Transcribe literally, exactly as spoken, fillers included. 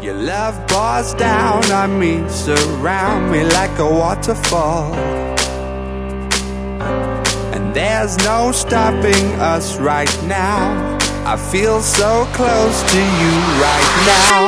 Your love pours down on me, surround me like a waterfall. And there's no stopping us right now. I feel so close to you right now.